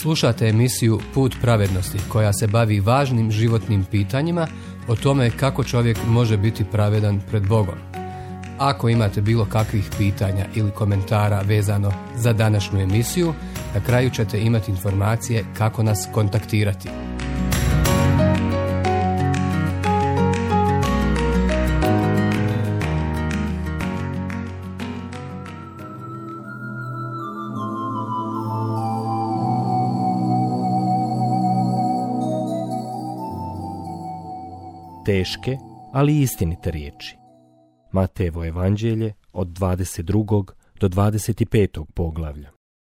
Slušate emisiju Put pravednosti koja se bavi važnim životnim pitanjima o tome kako čovjek može biti pravedan pred Bogom. Ako imate bilo kakvih pitanja ili komentara vezano za današnju emisiju, na kraju ćete imati informacije kako nas kontaktirati. Teške, ali istinite riječi. Matejevo evanđelje od 22. do 25. poglavlja.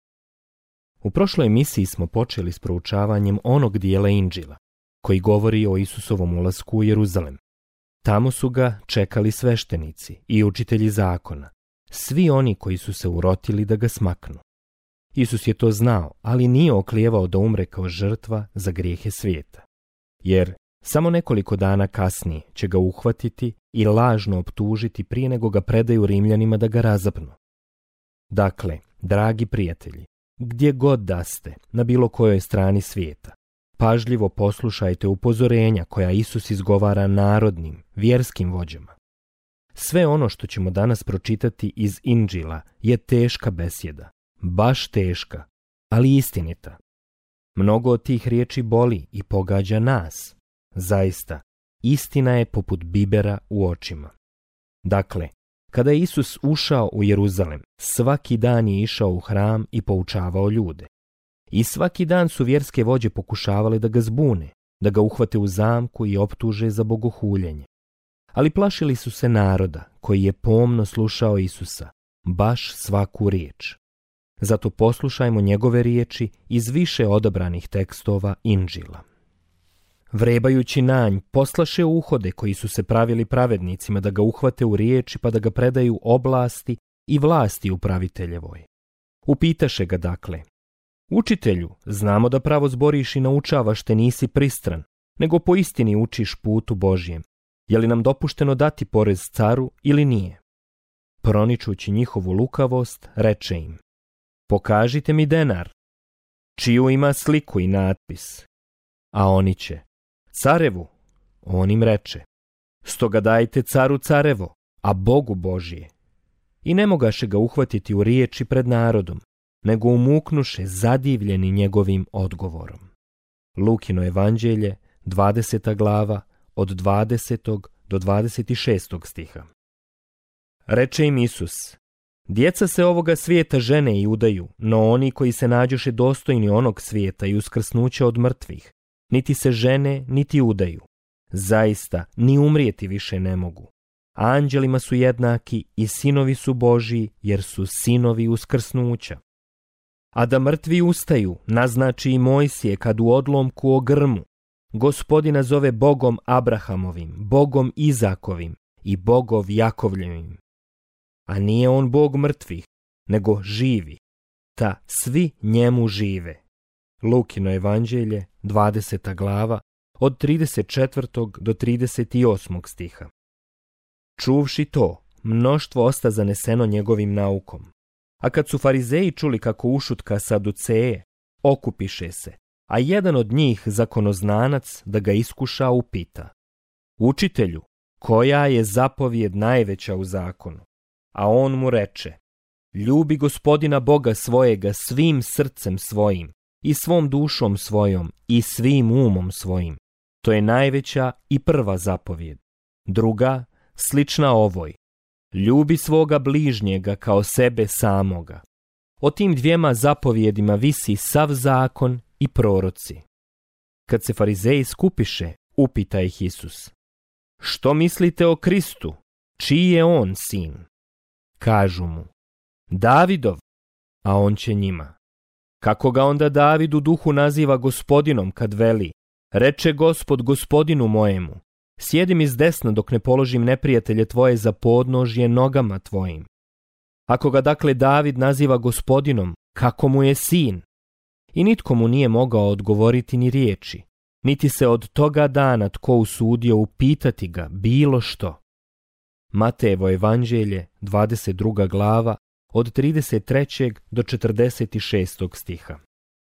U prošloj emisiji smo počeli s proučavanjem onog dijela Inđila, koji govori o Isusovom ulasku u Jeruzalem. Tamo su ga čekali sveštenici i učitelji zakona, svi oni koji su se urotili da ga smaknu. Isus je to znao, ali nije oklijevao da umre kao žrtva za grijehe svijeta. Jer samo nekoliko dana kasnije će ga uhvatiti i lažno optužiti prije nego ga predaju Rimljanima da ga razapnu. Dakle, dragi prijatelji, gdje god da ste, na bilo kojoj strani svijeta, pažljivo poslušajte upozorenja koja Isus izgovara narodnim, vjerskim vođama. Sve ono što ćemo danas pročitati iz Inđila je teška besjeda, baš teška, ali istinita. Mnogo od tih riječi boli i pogađa nas. Zaista, istina je poput bibera u očima. Dakle, kada je Isus ušao u Jeruzalem, svaki dan je išao u hram i poučavao ljude. I svaki dan su vjerske vođe pokušavale da ga zbune, da ga uhvate u zamku i optuže za bogohuljenje. Ali plašili su se naroda koji je pomno slušao Isusa, baš svaku riječ. Zato poslušajmo njegove riječi iz više odabranih tekstova Inđila. Vrebajući na nj, poslaše uhode koji su se pravili pravednicima da ga uhvate u riječi pa da ga predaju oblasti i vlasti upraviteljevoj. Upitaše ga dakle: Učitelju, znamo da pravo zboriš i naučavaš te nisi pristran, nego po istini učiš putu Božjem. Je li nam dopušteno dati porez caru ili nije? Proničući njihovu lukavost, reče im: Pokažite mi denar, čiju ima sliku i natpis. A oni će: Carevu. On im reče: Stoga dajte caru carevo, a Bogu Božije. I ne mogaše ga uhvatiti u riječi pred narodom, nego umuknuše zadivljeni njegovim odgovorom. Lukino evanđelje, 20. glava, od 20. do 26. stiha. Reče im Isus: Djeca se ovoga svijeta žene i udaju, no oni koji se nađoše dostojni onog svijeta i uskrsnuća od mrtvih, niti se žene, niti udaju. Zaista, ni umrijeti više ne mogu. Anđelima su jednaki i sinovi su Božiji, jer su sinovi uskrsnuća. A da mrtvi ustaju, naznači i Mojsije kad u odlomku o grmu Gospodina zove Bogom Abrahamovim, Bogom Izakovim i Bogom Jakovljevim. A nije on Bog mrtvih, nego živi, ta svi njemu žive. Lukino evanđelje, 20. glava, od 34. do 38. stiha. Čuvši to, mnoštvo osta zaneseno njegovim naukom. A kad su farizeji čuli kako ušutka saduceje, okupiše se, a jedan od njih, zakonoznanac, da ga iskuša, upita: Učitelju, koja je zapovijed najveća u zakonu? A on mu reče: Ljubi Gospodina Boga svojega svim srcem svojim, i svom dušom svojom, i svim umom svojim. To je najveća i prva zapovijed. Druga, slična ovoj: ljubi svoga bližnjega kao sebe samoga. O tim dvijema zapovjedima visi sav zakon i proroci. Kad se farizeji skupiše, upita ih Isus: Što mislite o Kristu? Čiji je on sin? Kažu mu: Davidov. A on će njima: Kako ga onda David u duhu naziva Gospodinom kad veli: Reče Gospod Gospodinu mojemu: Sjedi mi zdesna dok ne položim neprijatelje tvoje za podnožje nogama tvojim. Ako ga dakle David naziva Gospodinom, kako mu je sin? I nitko mu nije mogao odgovoriti ni riječi, niti se od toga dana tko usudio upitati ga bilo što. Matejevo evanđelje, 22. glava, od 33. do 46. stiha.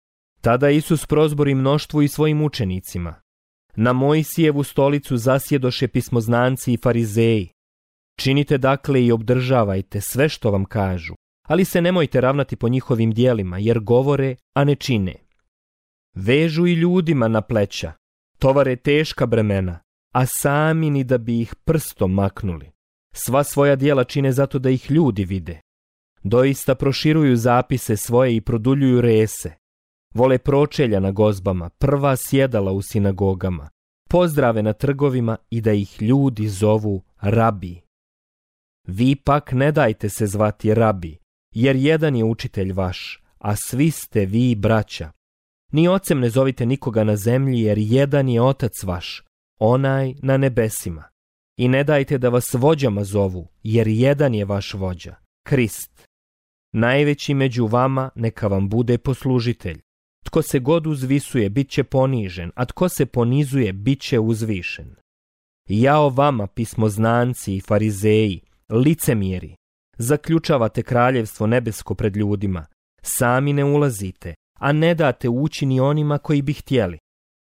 Tada Isus prozbori mnoštvu i svojim učenicima. Na Mojsijevu stolicu zasjedoše pismoznanci i farizeji. Činite dakle i obdržavajte sve što vam kažu, ali se nemojte ravnati po njihovim djelima, jer govore, a ne čine. Vežu i ljudima na pleća, tovare teška bremena, a sami ni da bi ih prstom maknuli. Sva svoja djela čine zato da ih ljudi vide. Doista proširuju zapise svoje i produljuju rese. Vole pročelja na gozbama, prva sjedala u sinagogama, pozdrave na trgovima i da ih ljudi zovu rabi. Vi pak ne dajte se zvati rabi, jer jedan je učitelj vaš, a svi ste vi braća. Ni ocem ne zovite nikoga na zemlji, jer jedan je otac vaš, onaj na nebesima. I ne dajte da vas vođama zovu, jer jedan je vaš vođa, Krist. Najveći među vama neka vam bude poslužitelj. Tko se god uzvisuje, bit će ponižen, a tko se ponizuje, bit će uzvišen. Jao vama, pismoznanci i farizeji, licemjeri, zaključavate kraljevstvo nebesko pred ljudima, sami ne ulazite, a ne date ući ni onima koji bi htjeli.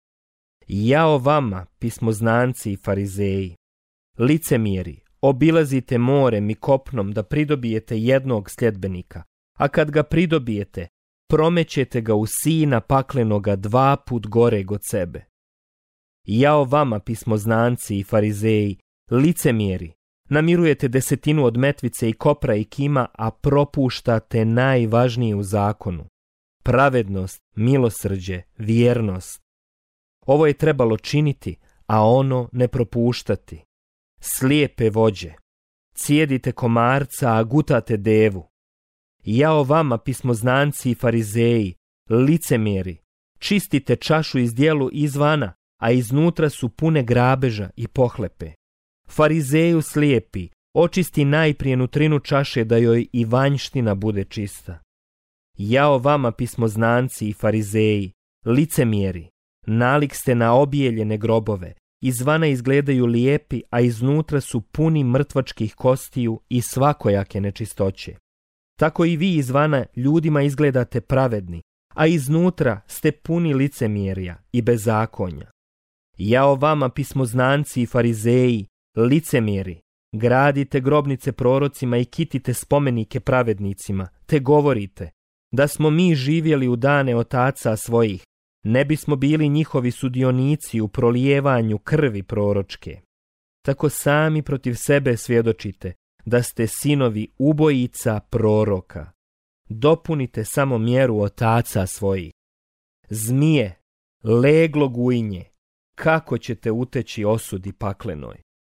Jao vama, pismoznanci i farizeji, licemjeri, obilazite morem i kopnom da pridobijete jednog sljedbenika, a kad ga pridobijete, promećete ga u sina paklenoga 2 put goreg od sebe. Jao vama, pismoznanci i farizeji, licemjeri, namirujete 10 od metvice i kopra i kima, a propuštate najvažnije u zakonu: pravednost, milosrđe, vjernost. Ovo je trebalo činiti, a ono ne propuštati. Slijepe vođe, cijedite komarca, a gutate devu. Jao vama, pismoznanci i farizeji, licemjeri, čistite čašu iz dijelu izvana, a iznutra su pune grabeža i pohlepe. Farizeju slijepi, očisti najprije nutrinu čaše da joj i vanjština bude čista. Jao vama, pismoznanci i farizeji, licemjeri, nalik ste na objeljene grobove, izvana izgledaju lijepi, a iznutra su puni mrtvačkih kostiju i svakojake nečistoće. Tako i vi izvana ljudima izgledate pravedni, a iznutra ste puni licemjerja i bezakonja. Jao vama, pismoznanci i farizeji, licemjeri, gradite grobnice prorocima i kitite spomenike pravednicima, te govorite: da smo mi živjeli u dane otaca svojih, ne bismo bili njihovi sudionici u prolijevanju krvi proročke. Tako sami protiv sebe svjedočite da ste sinovi ubojica proroka. Dopunite samo mjeru otaca svojih. Zmije, leglo gujnje, kako ćete uteći osudi paklenoj?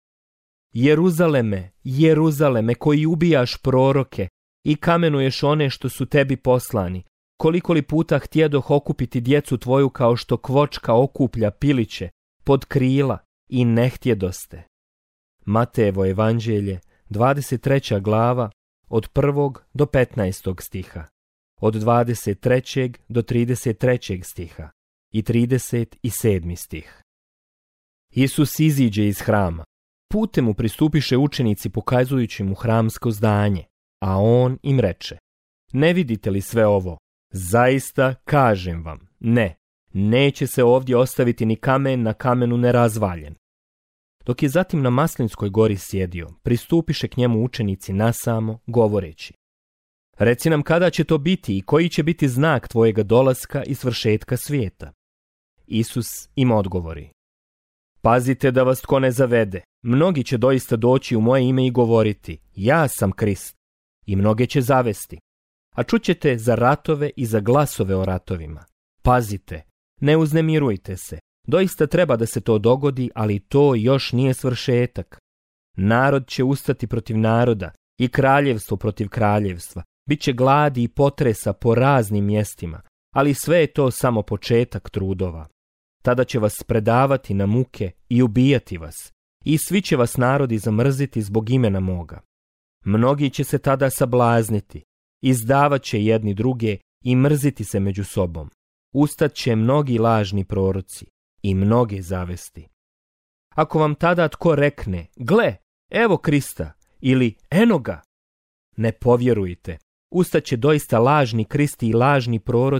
Jeruzaleme, Jeruzaleme, koji ubijaš proroke i kamenuješ one što su tebi poslani, koliko li puta htjedoh okupiti djecu tvoju kao što kvočka okuplja piliće pod krila i ne htjedoste. Matejevo evanđelje, 23. glava, od 1. do 15. stiha, od 23. do 33. stiha i 37. stih. Isus iziđe iz hrama. Putem mu pristupiše učenici pokazujući mu hramsko zdanje, a on im reče: ne vidite li sve ovo? Zaista kažem vam, ne, neće se ovdje ostaviti ni kamen na kamenu nerazvaljen. Dok je zatim na Maslinskoj gori sjedio, pristupiše k njemu učenici nasamo, govoreći: reci nam kada će to biti i koji će biti znak tvojega dolaska i svršetka svijeta. Isus im odgovori: pazite da vas tko ne zavede. Mnogi će doista doći u moje ime i govoriti: ja sam Krist, i mnoge će zavesti. A čućete za ratove i za glasove o ratovima. Pazite, ne uznemirujte se. Doista treba da se to dogodi, ali to još nije svršetak. Narod će ustati protiv naroda i kraljevstvo protiv kraljevstva. Biće gladi i potresa po raznim mjestima, ali sve je to samo početak trudova. Tada će vas predavati na muke i ubijati vas, i svi će vas narodi zamrziti zbog imena moga. Mnogi će se tada sablazniti, izdavat će jedni druge i mrziti se među sobom. Ustat će mnogi lažni proroci i mnoge zavesti. Ako vam tada tko rekne: gle, evo Krista, ili eno ga, ne povjerujte. Ustaće doista lažni Kristi i lažni proroci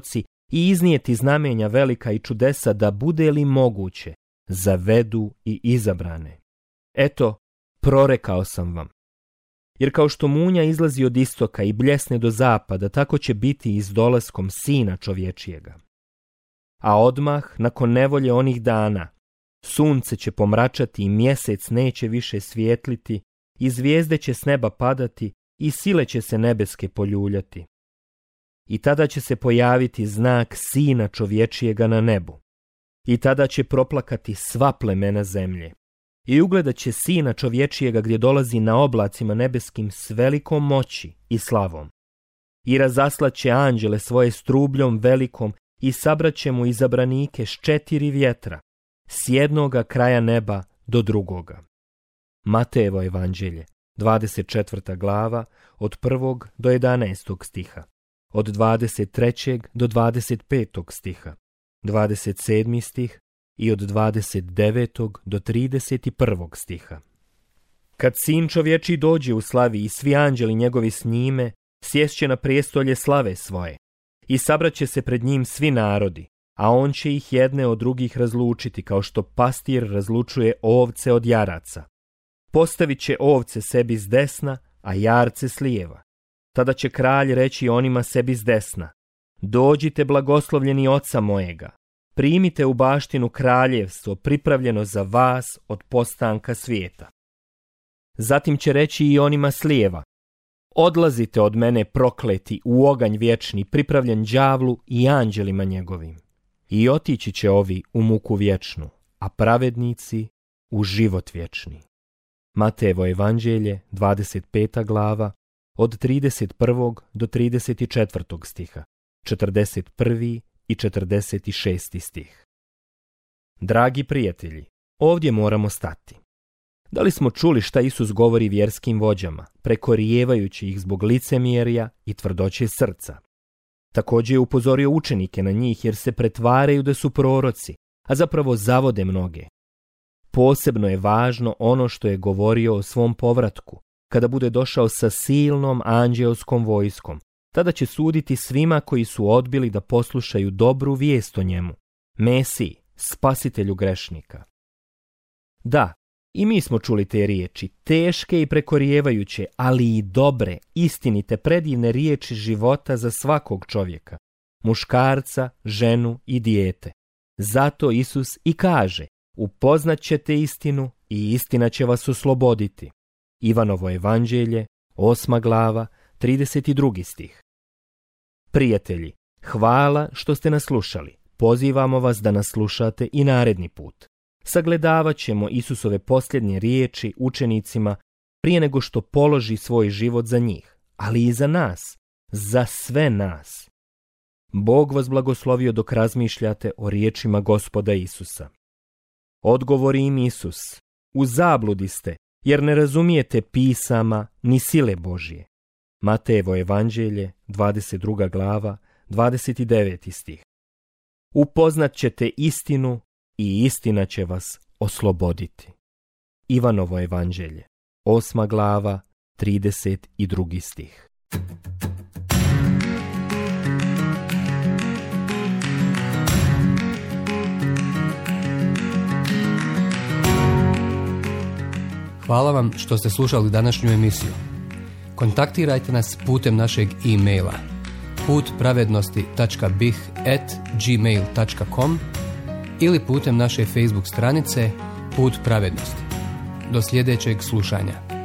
i iznijeti znamenja velika i čudesa da bude li moguće zavedu i izabrane. Eto, prorekao sam vam. Jer kao što munja izlazi od istoka i bljesne do zapada, tako će biti i s dolaskom Sina čovječijega. A odmah, nakon nevolje onih dana, sunce će pomračati i mjesec neće više svijetliti, i zvijezde će s neba padati i sile će se nebeske poljuljati. I tada će se pojaviti znak Sina čovječijega na nebu. I tada će proplakati sva plemena zemlje. I ugledat će Sina čovječijega gdje dolazi na oblacima nebeskim s velikom moći i slavom. I razaslat će anđele svoje s trubljom velikom i sabrat će mu izabranike s 4 vjetra, s jednoga kraja neba do drugoga. Matejevo evanđelje, 24. glava, od 1. do 11. stiha, od 23. do 25. stiha, 27. stih i od 29. do 31. stiha. Kad Sin čovječiji dođe u slavi i svi anđeli njegovi s njime, sješće na prijestolje slave svoje i sabraće se pred njim svi narodi, a on će ih jedne od drugih razlučiti kao što pastir razlučuje ovce od jaraca. Postavit će ovce sebi s desna, a jarce s lijeva. Tada će kralj reći onima sebi s desna: dođite blagoslovljeni oca mojega, primite u baštinu kraljevstvo pripravljeno za vas od postanka svijeta. Zatim će reći i onima s lijeva: odlazite od mene prokleti u oganj vječni pripravljen đavlu i anđelima njegovim. I otići će ovi u muku vječnu, a pravednici u život vječni. Matejevo evanđelje, 25. glava, od 31. do 34. stiha, 41. i 46. stih. Dragi prijatelji, ovdje moramo stati. Da li smo čuli šta Isus govori vjerskim vođama, prekorijevajući ih zbog licemjerja i tvrdoće srca? Također je upozorio učenike na njih jer se pretvaraju da su proroci, a zapravo zavode mnoge. Posebno je važno ono što je govorio o svom povratku, kada bude došao sa silnom anđeoskom vojskom. Tada će suditi svima koji su odbili da poslušaju dobru vijest o njemu, Mesiji, spasitelju grešnika. Da, i mi smo čuli te riječi, teške i prekorijevajuće, ali i dobre, istinite, predivne riječi života za svakog čovjeka, muškarca, ženu i dijete. Zato Isus i kaže: upoznat ćete istinu i istina će vas osloboditi. Ivanovo evanđelje, 8. glava, 32. stih. Prijatelji, hvala što ste nas slušali. Pozivamo vas da nas slušate i naredni put. Sagledavat ćemo Isusove posljednje riječi učenicima prije nego što položi svoj život za njih, ali i za nas, za sve nas. Bog vas blagoslovio dok razmišljate o riječima Gospoda Isusa. Odgovori im Isus: u zabludi ste, jer ne razumijete pisama ni sile Božje. Matejevo evanđelje, 22. glava, 29. stih. Upoznat ćete istinu i istina će vas osloboditi. Ivanovo evanđelje, 8. glava, 32. stih. Hvala vam što ste slušali današnju emisiju. Kontaktirajte nas putem našeg e-maila putpravednosti.bih@gmail.com ili putem naše Facebook stranice Put pravednosti. Do sljedećeg slušanja.